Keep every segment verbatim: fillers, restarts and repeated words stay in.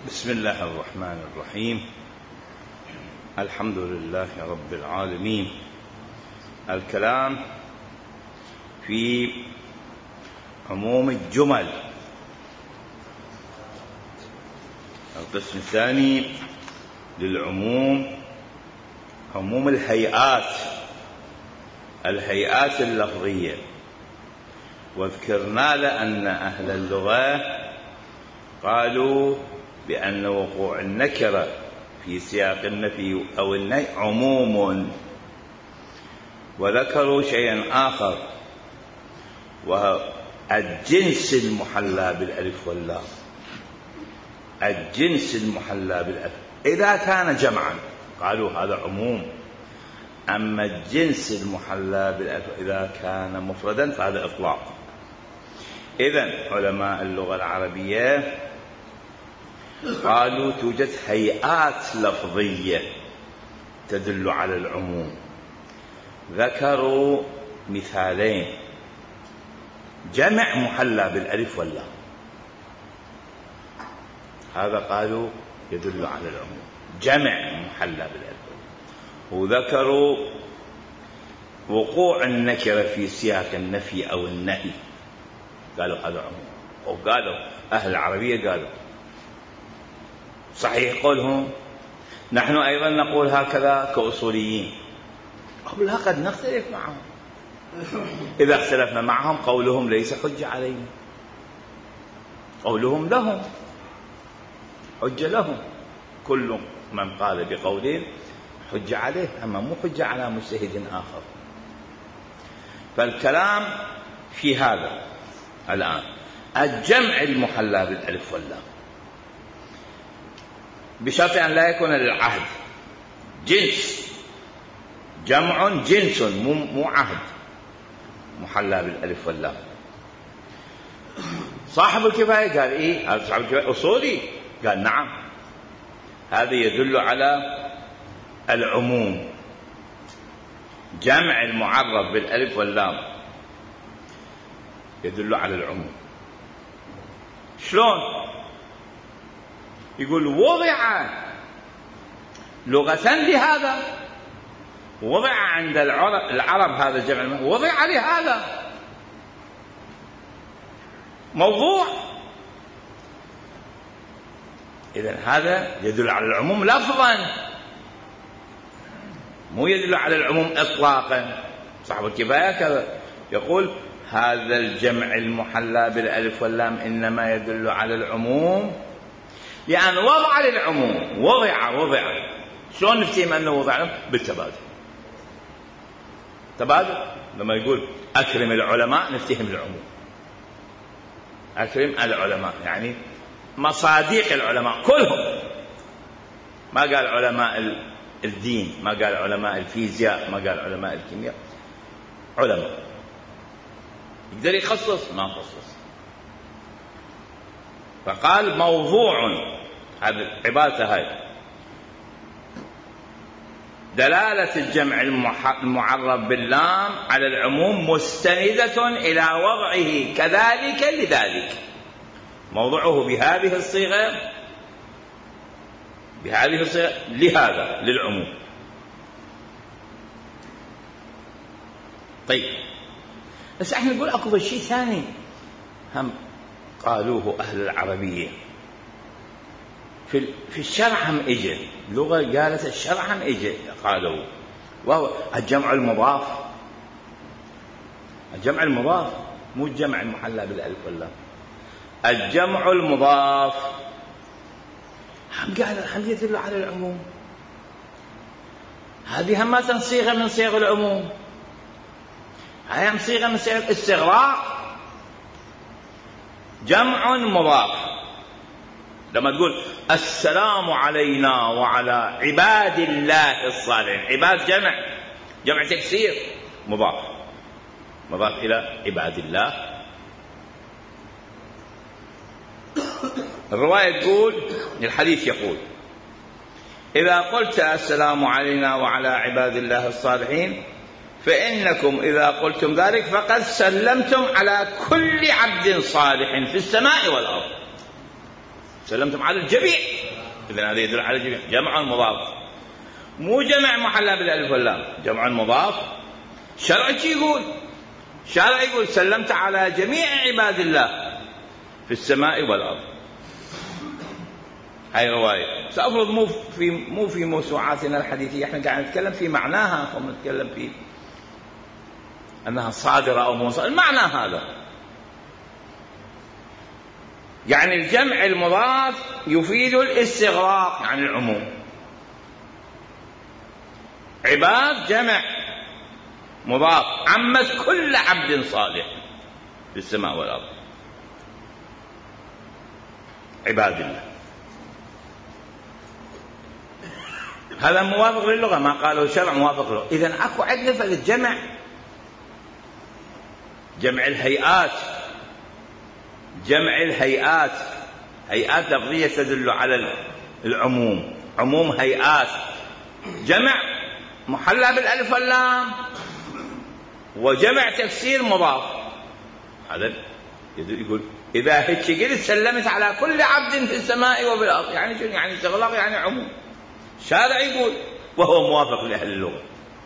بسم الله الرحمن الرحيم. الحمد لله رب العالمين. الكلام في عموم الجمل. القسم الثاني للعموم عموم الهيئات الهيئات اللفظية. وذكرنا لأن أهل اللغة قالوا بأن وقوع النكرة في سياق النفي أو النهي عموم، وذكروا شيئا آخر وهو الجنس المحلى بالألف واللام. الجنس المحلى بالألف إذا كان جمعا قالوا هذا عموم، أما الجنس المحلى بالألف إذا كان مفردا فهذا إطلاق. إذن علماء اللغة العربية قالوا توجد هيئات لفظية تدل على العموم. ذكروا مثالين: جمع محلى بالألف واللام، هذا قالوا يدل على العموم، جمع محلى بالألف واللام. وذكروا وقوع النكرة في سياق النفي أو النهي، قالوا هذا عموم. وقالوا أهل العربية قالوا صحيح قولهم، نحن أيضا نقول هكذا كأصوليين، قبلها قد نختلف معهم، إذا اختلفنا معهم قولهم ليس حجة علينا، قولهم لهم حجة لهم، كل من قال بقولين حجة عليه، أما مو حجة على مجتهد آخر. فالكلام في هذا الآن الجمع المحلى بالألف واللام بشرط أن لا يكون للعهد، جنس، جمع جنس مو عهد محلى بالألف واللام. صاحب الكفاية قال إيه؟ هذا صاحب الكفاية أصولي، قال نعم، هذا يدل على العموم، جمع المعرف بالألف واللام يدل على العموم. شلون؟ يقول وضع لغة لهذا، وضع عند العرب هذا الجمع، وضع لهذا موضوع. إذن هذا يدل على العموم لفظا، مو يدل على العموم إطلاقا. صاحب الكفاية كذا يقول هذا الجمع المحلى بالألف واللام إنما يدل على العموم لأن وضع للعموم، وضع وضع شلون نفتهم أنه وضع؟ بالتبادل. تبادل لما يقول أكرم العلماء نفتهم العموم، أكرم العلماء يعني مصاديق العلماء كلهم، ما قال علماء الدين، ما قال علماء الفيزياء، ما قال علماء الكيمياء، علماء. يقدر يخصص؟ ما خصص. فقال موضوع، هذه عبارته هاي، دلالة الجمع المعرب باللام على العموم مستندة إلى وضعه كذلك لذلك. موضوعه بهذه الصيغة، بهذه الصيغة لهذا للعموم. طيب بس احنا نقول اكو شيء ثاني هم قالوه أهل العربية في في الشرع، هم اجى لغة قالت الشرع هم اجى قالوا، وهو الجمع المضاف. الجمع المضاف مو الجمع المحلى بالألف واللام، الجمع المضاف هم قال هم يدل على العموم. هذه هم صيغة من صيغ العموم، هاي هم صيغة من صيغ الاستغراق. جمع مضاف لما تقول السلام علينا وعلى عباد الله الصالحين، عباد جمع، جمع تكسير، مضاف مضاف إلى عباد الله. الرواية تقول، الحديث يقول إذا قلت السلام علينا وعلى عباد الله الصالحين فإنكم إذا قلتم ذلك فقد سلمتم على كل عبد صالح في السماء والأرض. سلمتم على الجميع، إذن هذا يدل على الجميع. جمع مضاف، مو جمع محلى بالألف واللام، جمع مضاف. شرع يقول شرع يقول سلمت على جميع عباد الله في السماء والأرض. هاي رواية سأفرض مو في مو في موسوعاتنا الحديثية، احنا قاعد نتكلم في معناها، فنتكلم في أنها صادرة أو مو صادرة. المعنى هذا يعني الجمع المضاف يفيد الاستغراق، يعني العموم. عباد جمع مضاف، عمت كل عبد صالح في السماء والأرض، عباد الله. هذا موافق للغة، ما قاله الشرع موافق له. إذن أكو عندنا فالجمع، جمع الهيئات، جمع الهيئات، هيئات لفظية تدل على العموم، عموم هيئات. جمع محلى بالألف واللام، وجمع تفسير مضاف. هذا يقول إذا هيك قلت سلمت على كل عبد في السماء وبالأرض، يعني شنو؟ يعني استغلاق، يعني عموم. شارع يقول وهو موافق لأهل اللغة.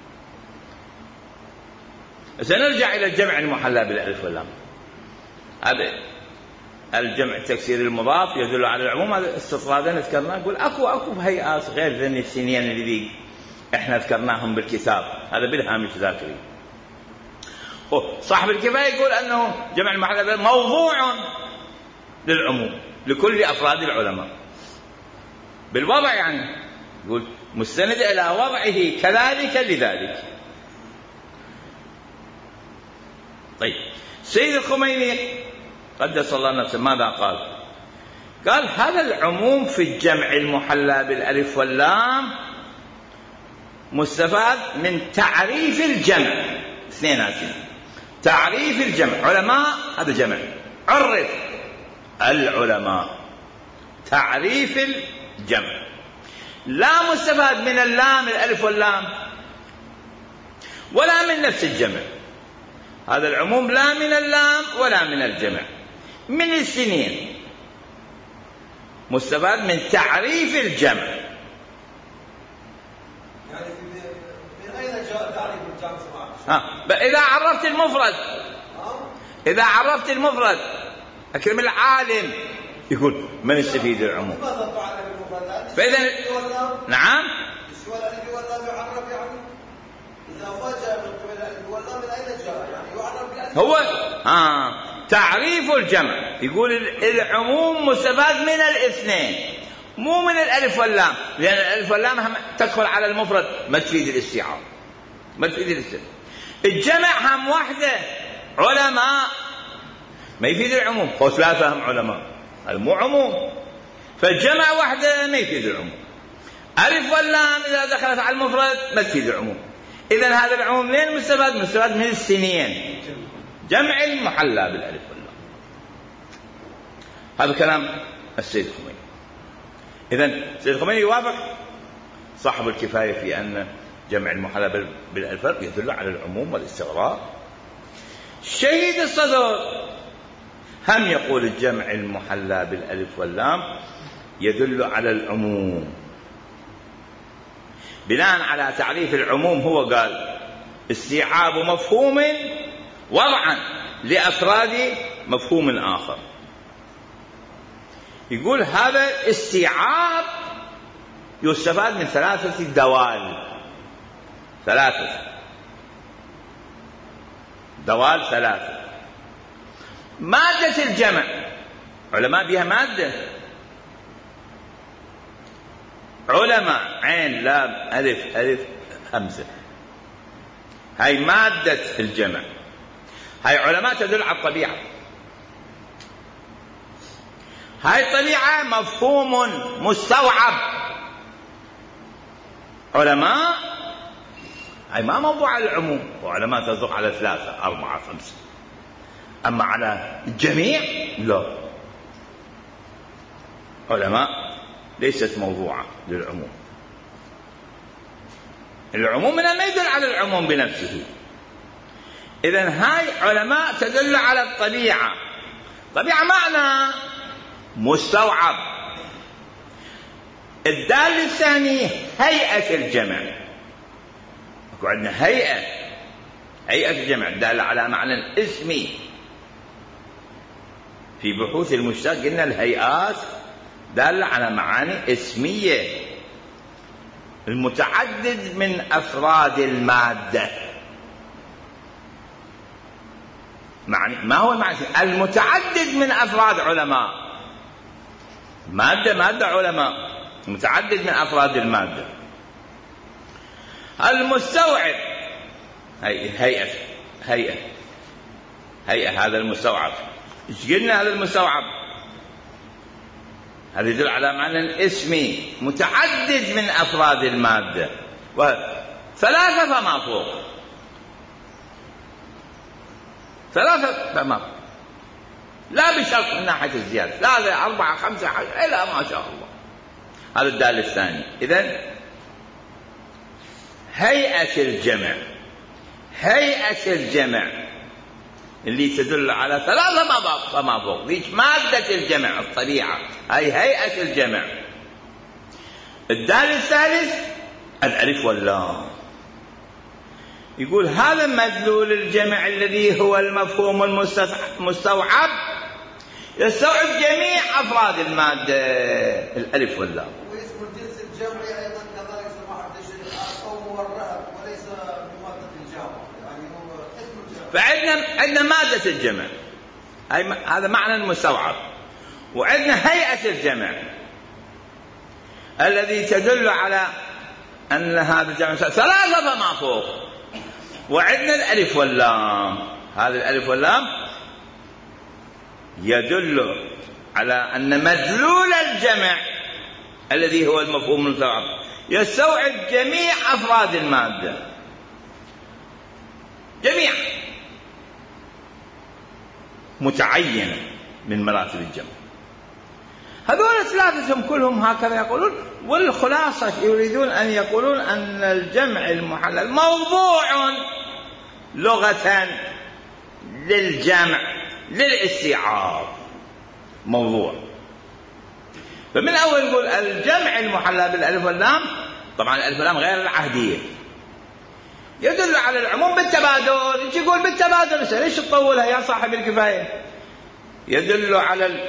سنرجع إلى الجمع المحلى بالألف واللام. هذا الجمع تكسير المضاف يدل على العموم. هذا استطرادا ذكرناه، يقول أكو أكو هيئات غير ذني السنين اللي إحنا ذكرناهم بالكتاب، هذا بالهامش ذاكري. صاحب الكفاية يقول أنه جمع المحلى موضوع للعموم لكل أفراد العلماء بالوضع، يعني يقول مستند إلى وضعه كذلك لذلك. طيب، سيد الخميني قدس الله نفسه ماذا قال؟ قال هذا العموم في الجمع المحلى بالألف واللام مستفاد من تعريف الجمع. اثنيناتين، تعريف الجمع. علماء هذا جمع، عرف العلماء، تعريف الجمع. لا مستفاد من اللام الألف واللام ولا من نفس الجمع. هذا العموم لا من اللام ولا من الجمع، من السنين. مستفاد من تعريف الجمع. يعني من أين جاء تعريف الجمع؟ ها، إذا عرفت المفرد، إذا عرفت المفرد أكرم العالم، يقول من يستفيد العموم. فإذا نعم، هو آه تعريف الجمع. يقول العموم مستفاد من الاثنين، مو من الألف واللام، لأن الألف واللام تدخل على المفرد ما تفيد الاستيعاب، ما تفيد الاستيعاب. الجمع هم وحده علماء ما يفيد العموم، هو ثلاثة هم علماء، هذا مو عموم. فالجمع وحده ما يفيد العموم. ألف واللام إذا دخلت على المفرد ما تفيد العموم. إذن هذا العموم منين مستفاد؟ مستفاد من السنين، جمع المحلى بالألف واللام. هذا كلام السيد الخميني. إذن السيد الخميني يوافق صاحب الكفاية في أن جمع المحلى بالألف واللام يدل على العموم والاستغراق. شهيد الصدر هم يقول الجمع المحلى بالألف واللام يدل على العموم. بناء على تعريف العموم هو قال استيعاب مفهوم وضعا لأفراد مفهوم آخر. يقول هذا استيعاب يستفاد من ثلاثة دوال، ثلاثة دوال ثلاثة. مادة الجمع علماء بها مادة، علماء عين لام ألف ألف همزة، هاي مادة الجمع. هاي علماء تدل على الطبيعة، هاي الطبيعة مفهوم مستوعب. علماء هاي ما موضوع على العموم، وعلماء تصدق على ثلاثة أربعة خمسة، أما على الجميع لا، علماء ليست موضوعة للعموم. العموم من ما يدل على العموم بنفسه. إذن هاي علماء تدل على الطبيعة. طبيعة معنى مستوعب، الدال الثاني هيئة الجمع. اكو عندنا هيئة، هيئة الجمع دالة على معنى اسمي. في بحوث المشتق قلنا الهيئات دالة على معاني اسمية، المتعدد من أفراد المادة. معني ما هو المعنى؟ المتعدد من أفراد علماء، مادة مادة علماء، متعدد من أفراد المادة. المستوعب هيئة هيئة هيئة هذا المستوعب. ايش قلنا هذا المستوعب؟ هذا يدل على معنى اسمي متعدد من أفراد المادة، ثلاثة فما فوق، ثلاثة فما فوق، لا بشرط من ناحية الزيادة، ثلاثة أربعة خمسة حاجة إلى ما شاء الله. هذا الدال الثاني. إذن هيئة الجمع، هيئة الجمع اللي تدل على ثلاثة فما فوق، ذيك مادة الجمع الطبيعة، أي هيئة الجمع. الدال الثالث الألف واللام. يقول هذا مدلول الجمع الذي هو المفهوم المستوعب، يستوعب جميع أفراد المادة، الألف واللام. واسم الجنس الجمعي أيضا كذلك سماحة الشيخ أو مرهب وليس بمادة الجمع، يعني هو اسم الجمع. فعندنا عندنا مادة الجمع، هذا معنى المستوعب، وعندنا هيئة الجمع الذي تدل على أن هذا الجمع ثلاثة فما فوق، وعندنا الألف واللام. هذا الألف واللام يدل على أن مدلول الجمع الذي هو المفهوم المستوعب يستوعب جميع أفراد المادة، جميع متعينة من مراتب الجمع. هذول ثلاثتهم كلهم هكذا يقولون، والخلاصة يريدون أن يقولون أن الجمع المحلل موضوع لغة للجمع للاستيعاب، موضوع. فمن أول يقول الجمع المحلى بالألف واللام، طبعا الألف واللام غير العهدية، يدل على العموم بالتبادل. ايش يقول بالتبادل؟ ليش تطولها يا صاحب الكفاية؟ يدل على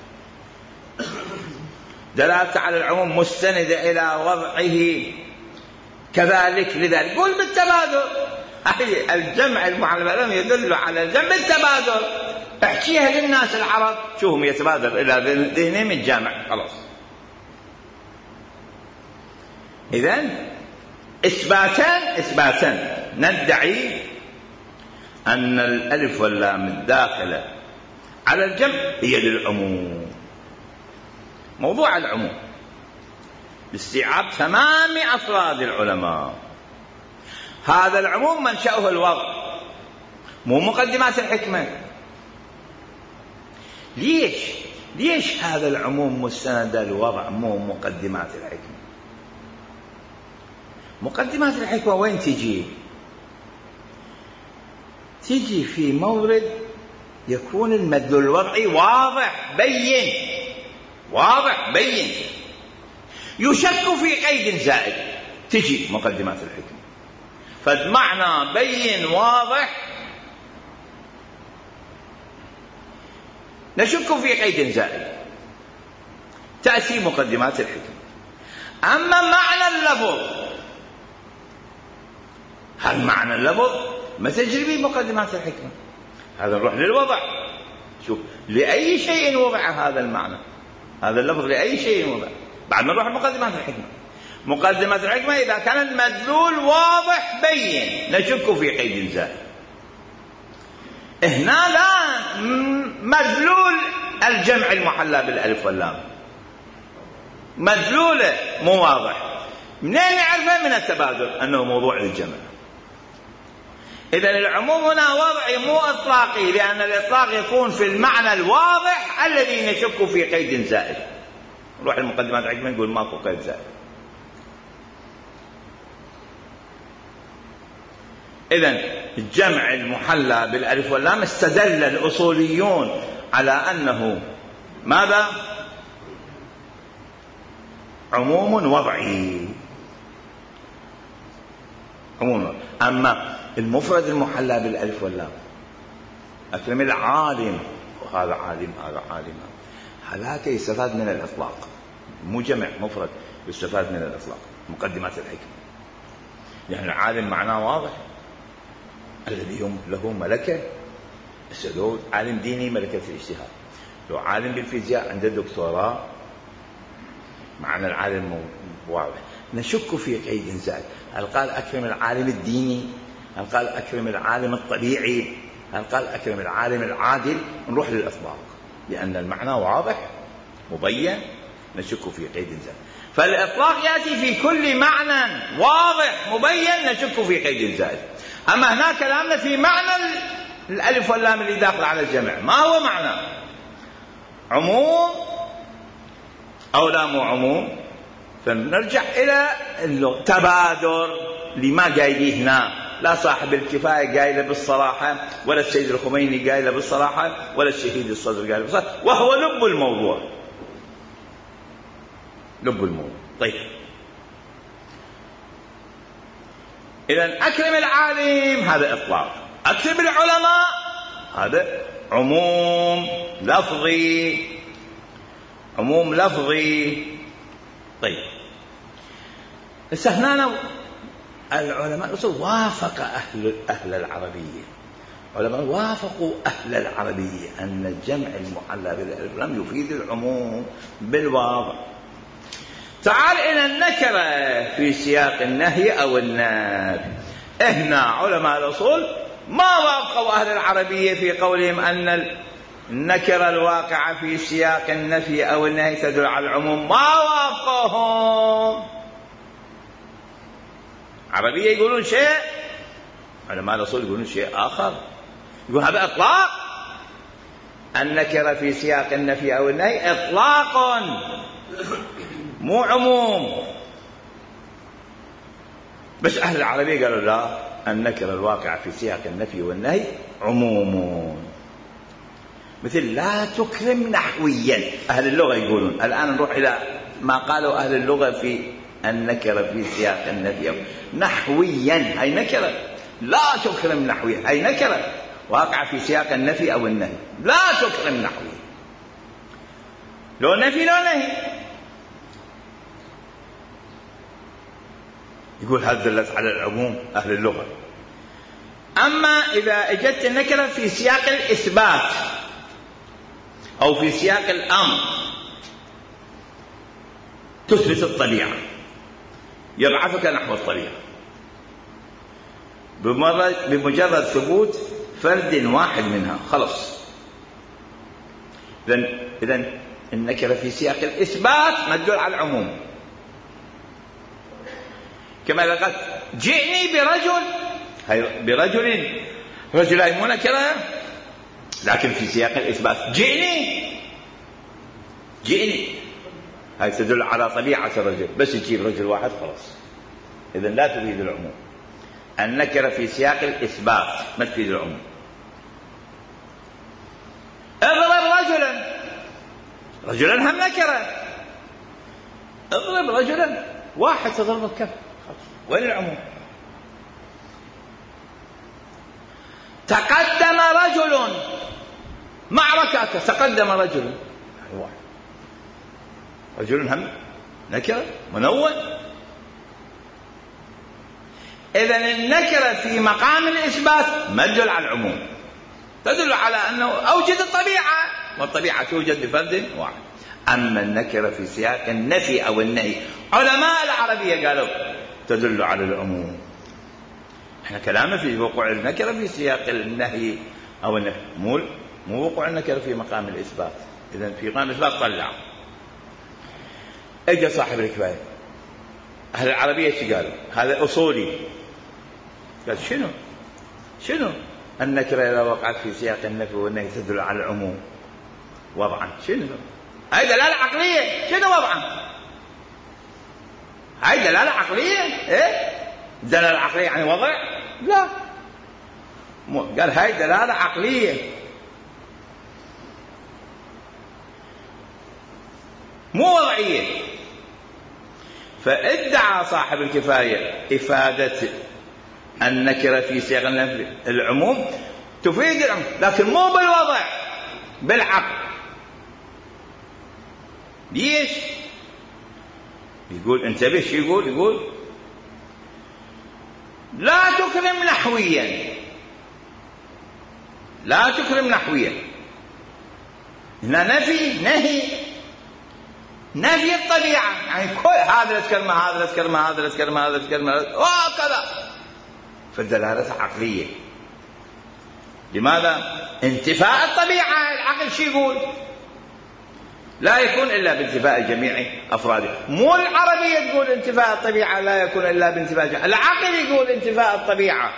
دلالة على العموم مستندة إلى وضعه كذلك، لذلك قول بالتبادل. أي الجمع المحلى بالألف يدل على الجمع بالتبادل. احكيها للناس العرب، شوفهم يتبادر إلى ذهنهم الجامع، خلاص. إذن إثباتان إثباتان ندعي أن الألف واللام الداخلة على الجمع هي للعموم، موضوع العموم، لاستيعاب تمام أفراد العلماء. هذا العموم منشأه الوضع، مو مقدمات الحكمة. ليش؟ ليش هذا العموم مستند الوضع مو مقدمات الحكمة؟ مقدمات الحكمة وين تجي؟ تجي في مورد يكون المدلول الوضعي واضح بين، واضح بين، يشك في قيد زائد، تجي مقدمات الحكمة. فالمعنى بين واضح نشك في قيد زائد، تأتي مقدمات الحكمة. أما معنى اللفظ، هل معنى اللفظ ما تجري به مقدمات الحكمة؟ هذا نروح للوضع، شوف لأي شيء وضع هذا المعنى، هذا اللفظ لأي شيء وضع، بعد ما نروح لمقدمات الحكمة. مقدمات الحكمة إذا كان المدلول واضح بين نشك في قيد زائد. هنا لا، مدلول الجمع المحلى بالألف واللام مدلوله مو واضح، منين نعرفه؟ من التبادل أنه موضوع للجمع. إذن العموم هنا وضعي مو إطلاقي، لأن الإطلاق يكون في المعنى الواضح الذي نشك في قيد زائد. نروح المقدمات الحكمة نقول ماكو قيد زائد. إذن الجمع المحلى بالألف واللام استدل الأصوليون على أنه ماذا؟ عموم وضعي، عموم. أما المفرد المحلى بالألف واللام، أكرم العالم، وهذا عالم هذا عالم، هذاك يستفاد من الإطلاق، مو جمع مفرد يستفاد من الإطلاق. مقدمات الحكمة يعني العالم معناه واضح، الذي له ملكة، لو عالم ديني ملكة في الاجتهاد، لو عالم بالفيزياء عنده دكتوراه، معنى العالم واضح. نشك في قيد زائد، هل قال أكرم العالم الديني، هل قال أكرم العالم الطبيعي، هل قال أكرم العالم العادل؟ نروح للإطلاق لأن المعنى واضح مبين، نشك في قيد زائد. فالإطلاق يأتي في كل معنى واضح مبين نشك في قيد زائد. أما هناك كلامنا في معنى الألف واللام اللي داخل على الجمع، ما هو معنى عموم أو لا مو عموم؟ فنرجع إلى اللغة. تبادر لما قايله هنا، لا صاحب الكفاية قايله بالصراحة، ولا السيد الخميني قايله بالصراحة، ولا الشهيد الصدر قايله بالصراحة، وهو لب الموضوع، لب الموضوع. طيب إذن أكرم العالم هذا إطلاق، أكرم العلماء هذا عموم لفظي، عموم لفظي. طيب هنا العلماء الأصول وافق أهل, أهل العربية، علماء وافقوا أهل العربية أن الجمع المحلى بالألف واللام يفيد العموم بالواضع. تعال إلى النكرة في سياق النهي أو النفي. هنا علماء الأصول ما وافقوا أهل العربية في قولهم أن النكرة الواقعة في سياق النفي أو النهي تدل على العموم، ما وافقوهم. عربية يقولون شيء، علماء الأصول يقولون شيء آخر، يقول هذا إطلاق، النكرة في سياق النفي أو النهي إطلاق مو عموم. بس أهل العربية قالوا لا، النكرة الواقعة في سياق النفي والنهي عموم. مثل لا تكرم نحويا، أهل اللغة يقولون. الآن نروح إلى ما قالوا أهل اللغة في النكرة في سياق النفي نحويا، هاي نكرة، لا تكرم نحويا، هاي نكرة واقعة في سياق النفي أو النهي، لا تكرم نحويا، لو نفي لو نهي. يقول هذا دلت على العموم أهل اللغة. أما إذا اجت النكرة في سياق الإثبات أو في سياق الأمر تثبت الطبيعة، يبعثك نحو الطبيعة بمجرد ثبوت فرد واحد منها، خلص. إذن إذن النكرة في سياق الإثبات مدل على العموم، كما لقد جئني برجل، هاي برجل، رجل هاي مو نكرة، لكن في سياق الإثبات جئني جئني هاي تدل على طبيعة الرجل، بس يجيب رجل واحد خلاص. إذن لا تفيد العموم. النكرة في سياق الإثبات ما تفيد العموم. اضرب رجلا، رجلا هم نكرة، اضرب رجلا واحد تضرب بكف، وين العموم؟ تقدم رجل معركة، تقدم رجل واحد، رجل هم نكرة منون. إذن النكرة في مقام الإثبات ما تدل على العموم، تدل على أنه أوجد الطبيعة، والطبيعة توجد بفرد واحد. أما النكرة في سياق النفي أو النهي علماء العربية قالوا تدل على العموم. احنا كلامنا في وقوع النكرة في سياق النهي أو النفي، مو مو وقوع النكرة في مقام الإثبات. إذن في مقام الإثبات طلع. اجى صاحب الكفاية، أهل العربية ايش قالوا؟ هذا أصولي، قال شنو شنو النكرة إذا وقعت في سياق النفي والنهي تدل على العموم وضعا، شنو هاي دلالة عقلية؟ شنو وضعا؟ هاي دلالة عقلية؟ ايه دلالة عقلية يعني وضع؟ لا، قال هاي دلالة عقلية، مو وضعية. فادعى صاحب الكفاية إفادة النكرة في سياق العموم تفيد العموم، لكن مو بالوضع، بالعقل. ليش؟ يقول انتبه شو يقول يقول لا تكرم نحويا، لا تكرم نحويا. هنا نفي نهي، نفي الطبيعة، يعني كل هذا الكلمة هذا الكلمة هذا الكلمة هذا الكلمة وهكذا، فالدلالة عقلية. لماذا؟ انتفاء الطبيعة. العقل شو يقول؟ لا يكون إلا بانتفاء جميع أفراده. مو العربية تقول انتفاء الطبيعة لا يكون إلا بانتفاء جميع. العقل يقول انتفاء الطبيعة.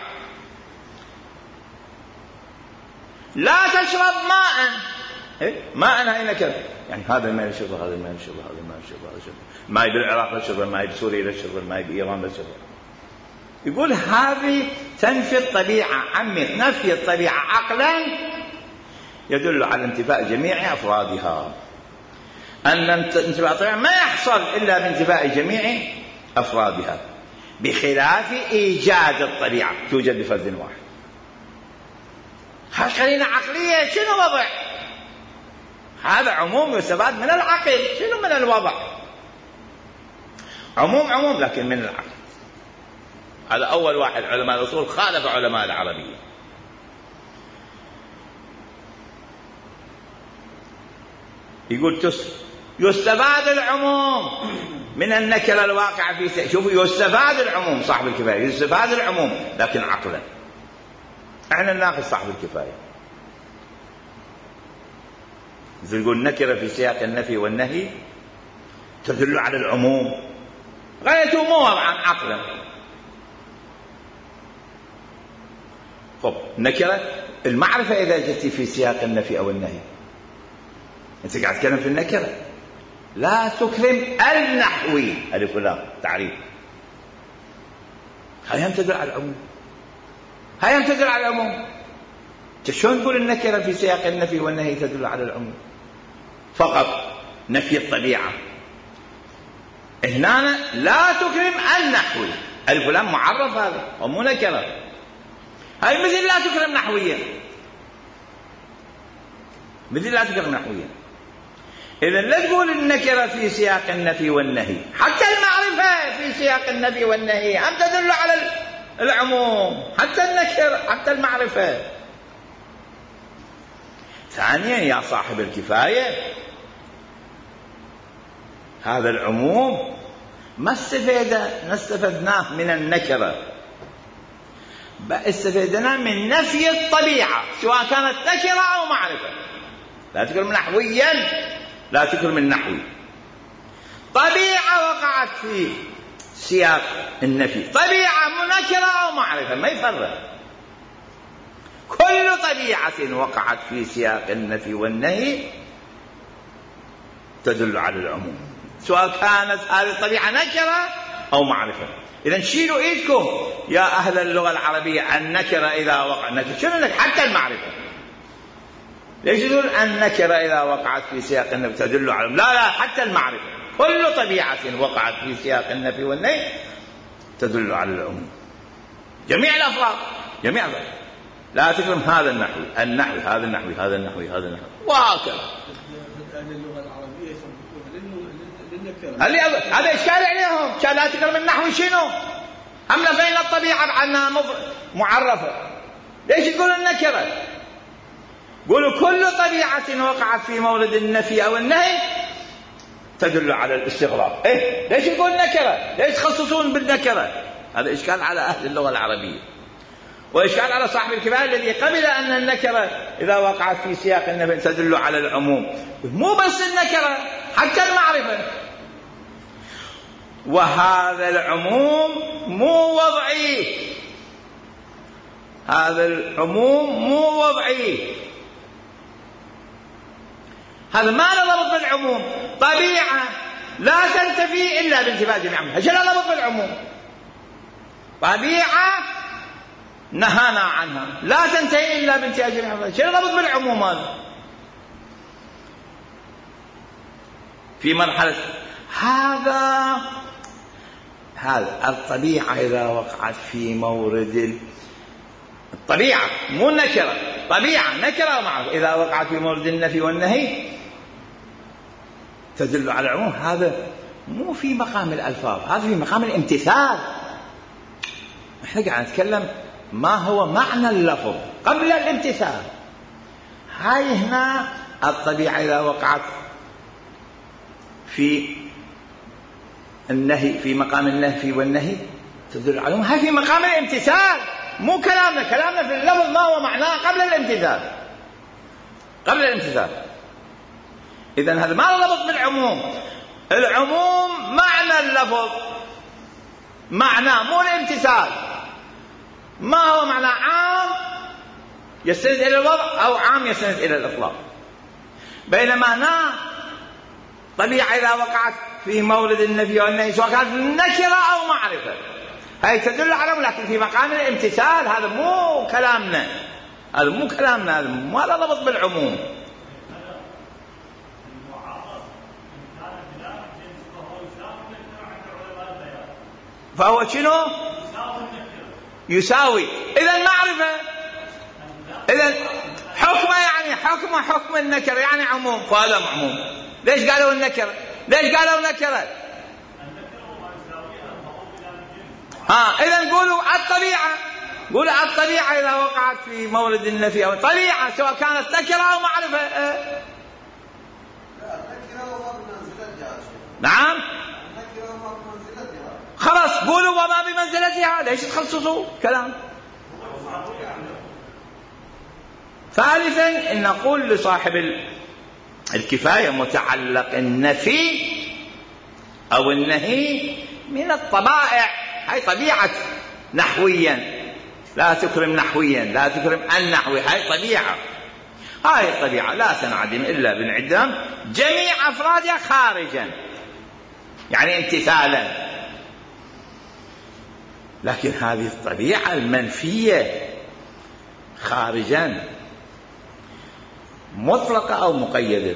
لا تشرب ماء، إيه؟ ماء هاي نكرة، يعني هذا الماء يشربه، هذا الماء يشربه، هذا الماء يشربه، هذا يشربه، الماء بالعراق يشربه، الماء بسوريا يشربه، الماء بإيران يشربه. يقول هذه تنفي الطبيعة. عمي نفي الطبيعة عقلا يدل على انتفاء جميع أفرادها. أن انتفاء الطبيعة ما يحصل إلا بانتفاء جميع أفرادها، بخلاف إيجاد الطبيعة توجد بفرد واحد. هذه قرينة عقلية. شنو وضع؟ هذا عموم يستفاد من العقل. شنو من الوضع؟ عموم عموم لكن من العقل. هذا أول واحد علماء الأصول خالف علماء العربية. يقول يستفاد العموم من النكرة الواقعة في سياق. شوفوا، يستفاد العموم صاحب الكفاية، يستفاد العموم لكن عقلا. احنا نناقش صاحب الكفاية. يقول نكرة في سياق النفي والنهي تدل على العموم، غايته مو وضعا عقلا. خب نكرة المعرفة إذا جت في سياق النفي أو النهي، أنت قاعد تتكلم في النكرة. لا تكرم النحوي، ألف ولام تعريف. هاي تدل على العموم، هاي تدل على العموم. شلون تقول النكرة في سياق النفي والنهي تدل على العموم؟ فقط نفي الطبيعة. هنا لا تكرم النحوي، ألف ولام معرف، هذا ومو نكرة. هاي مثل لا تكرم نحويا، مثل لا تكرم نحويا. إذا لا تقول النكرة في سياق النفي والنهي، حتى المعرفة في سياق النفي والنهي هم تدل على العموم، حتى النكرة حتى المعرفة. ثانيا يا صاحب الكفاية، هذا العموم ما استفدنا استفدناه من النكرة، استفدنا من نفي الطبيعة، سواء كانت نكرة أو معرفة. لا تكرم نحويا، لا تكرم النحوي. طبيعة وقعت في سياق النفي، طبيعة منكرة أو معرفة، ما يفرق. كل طبيعة وقعت في سياق النفي والنهي تدل على العموم، سواء كانت هذه الطبيعة نكرة أو معرفة. إذا شيلوا إيدكم يا أهل اللغة العربية النكرة إذا وقع النكرة. شنو لك؟ حتى المعرفة. ليش يقول النكرة إذا وقعت في سياق النفي تدل على، لا لا، حتى المعرفة. كل طبيعة وقعت في سياق النفي والنهي تدل على العموم، جميع الأفراد، جميع الأفراد. لا تكرم هذا النحوي، النحوي هذا النحوي هذا النحوي هذا النحوي وهكذا. اللغة العربية للنكرة. هذا إشكال عليهم. لا تكرم النحوي شنو؟ هم نفينا الطبيعة بأنها معرفة. ليش يقول النكرة؟ قولوا كل طبيعة وقعت في مورد النفي أو النهي تدل على الاستغراق. إيه؟ ليش يقول نكرة؟ ليش تخصصون بالنكرة؟ هذا إشكال على أهل اللغة العربية، وإشكال على صاحب الكفاية الذي قبل أن النكرة إذا وقعت في سياق النفي تدل على العموم. مو بس النكرة، حتى المعرفة. وهذا العموم مو وضعي، هذا العموم مو وضعي. هذا ما نضبط بالعموم. طبيعة لا تنتفي إلا بانتفاء جميع أفرادها. شنو نضبط بالعموم؟ طبيعة نهانا عنها لا تنتهي إلا بانتهاء جميع أفرادها. شنو نضبط بالعموم هذا؟ في مرحلة هذا هذا الطبيعة إذا وقعت في مورد الطبيعة مو النكرة، طبيعة نكرة معروفة، إذا وقعت في مورد النفي والنهي تدل على العموم. هذا مو في مقام الألفاظ، هذا في مقام الامتثال. احنا قاعد نتكلم ما هو معنى اللفظ قبل الامتثال. هاي هنا الطبيعة إذا وقعت في النهي، في مقام النفي والنهي تدل على هاي في مقام الامتثال. مو كلامنا، كلامنا في اللفظ ما هو معناه قبل الامتثال، قبل الامتثال. إذن هذا ما ربط بالعموم. العموم معنى اللفظ، معناه مو الامتثال. ما هو معنى عام يستند إلى الوضع أو عام يستند إلى الإطلاق. بينما هنا طبيعة إذا وقعت في مورد النفي والنهي سواء كانت نكرة أو معرفة هاي تدل على، لكن في مقام الامتثال. هذا مو كلامنا، هذا مو كلامنا، هذا ما له ضبط بالعموم. فهو شنو؟ يساوي. إذا معرفة، إذا حكمه يعني حكمه حكم النكرة يعني عموم، فهذا عموم. ليش قالوا النكرة؟ ليش قالوا نكرة؟ ها إذا نقولوا الطبيعة، قولوا الطبيعة إذا وقعت في مورد النفي أو طبيعة سواء كانت نكرة أو معرفة. اه. نعم خلاص قولوا وما بمنزلتها، ليش تخصصوا كلام؟ ثالثا إن نقول لصاحب الكفاية متعلق النفي أو النهي من الطبائع، هاي طبيعة نحويا، لا تكرم نحويا، لا تكرم النحوي، هاي طبيعة. هاي الطبيعة لا تنعدم إلا بانعدام جميع أفرادها خارجا، يعني امتثالا. لكن هذه الطبيعة المنفية خارجا مطلقة أو مقيدة؟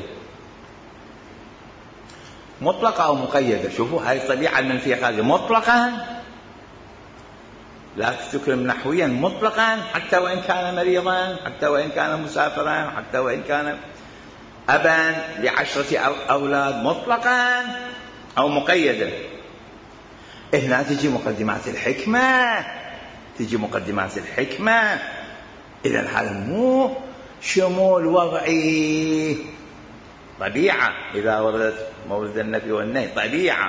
مطلقة أو مقيدة. شوفوا هاي الطبيعة المنفية خارجا مطلقا لا تكرم نحويا، مطلقا حتى وإن كان مريضا، حتى وإن كان مسافرا، حتى وإن كان أبا لعشرة أولاد، مطلقا أو مقيدة. هنا تجي مقدمات الحكمة، تجي مقدمات الحكمة. إذن هذا مو شمول وضعي، طبيعة إذا وردت مورد النفي والنهي طبيعة،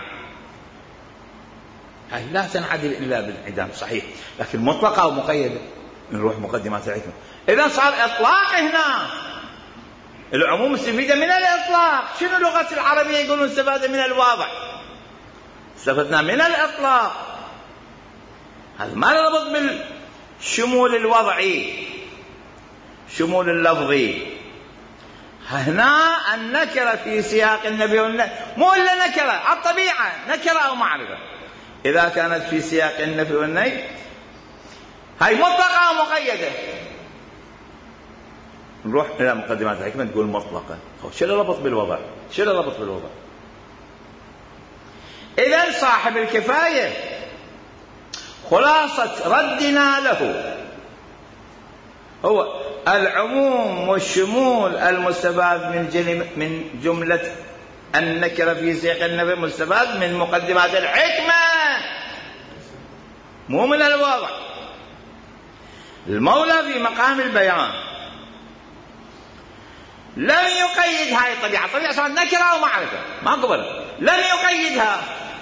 هاي لا تنعدل إلا بالانعدام صحيح، لكن مطلقة أو مقيدة. نروح مقدمات الحكمة. إذن صار إطلاق هنا، العموم استفيد من الإطلاق. شنو لغة العربية يقولون استفاد من الواضح؟ استفدنا من الإطلاق. هذا ما ربط بالشمول الوضعي، شمول اللفظي. هنا النكرة في سياق النبي والنهي مو إلا نكرة، الطبيعة نكرة أو معرفة. إذا كانت في سياق النبي والنهي هاي مطلقة أو مقيدة. نروح إلى مقدمات الحكمة تقول مطلقة. شو اللي ربط بالوضع؟ شو اللي ربط بالوضع؟ إذن صاحب الكفاية خلاصة ردنا له هو العموم والشمول المستفاد من من جملة النكرة في سياق النبي مستفاد من مقدمات الحكمة مو من الوضع. المولى في مقام البيان لم يقيد هاي الطبيعة، طبيعة صارت نكرة أو معرفة ما قبل، لم يقيدها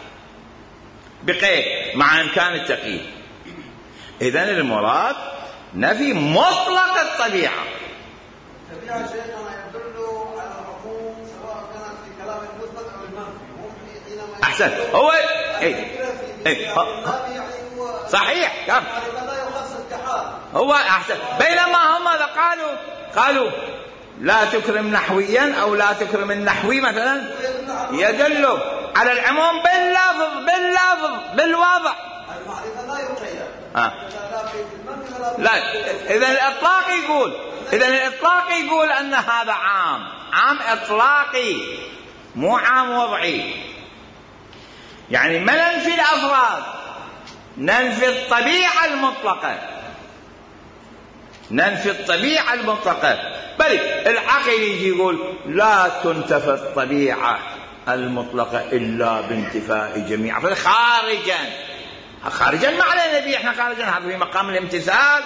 بقيد مع إمكان التقييد. إذن المراد نفي مطلق الطبيعة. الطبيعة شيخنا يدل على العموم سواء كانت في كلام المثبت أو المنفي. حينما أحسن هو إيه إيه صحيح كم هو أحسن. بينما هم قالوا قالوا لا تكرم نحويا أو لا تكرم النحوي مثلا يدل على العموم باللفظ باللفظ بالوضع. المعرفة لا يقيد. آه. لا إذا الإطلاق يقول إذا الإطلاق يقول أن هذا عام، عام إطلاقي مو عام وضعي. يعني ما ننفي الأفراد، ننفي الطبيعة المطلقة، ننفي الطبيعة المطلقة. بل العقل يجي يقول لا تنتفى الطبيعة المطلقة إلا بانتفاء جميع خارجا. خارجا ما علينا نبي احنا خارجا، هذا في مقام الامتثال.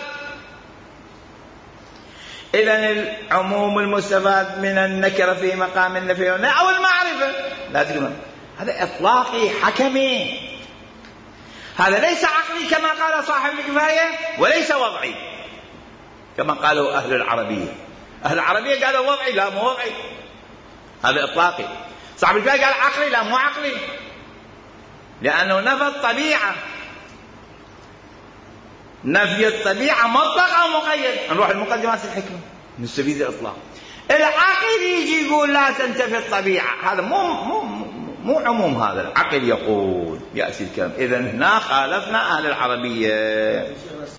إذن العموم المستفاد من النكرة في مقام النفي أو المعرفة لا تقول هذا إطلاقي حكمي، هذا ليس عقلي كما قال صاحب الكفاية، وليس وضعي كما قالوا أهل العربية. أهل العربية قالوا وضعي، لا مو وضعي، هذا إطلاقي. صاحب الكفاية قال عقلي، لا مو عقلي، لأنه نفى الطبيعة. نفي الطبيعة مطلق أو مقيد؟ نروح المقدمات الحكمة نستفيد الإطلاق. العقل يجي يقول لا تنتفي الطبيعة، هذا مو مو مو عموم، هذا العقل يقول يأتي الكلام. إذن هنا خالفنا أهل العربية.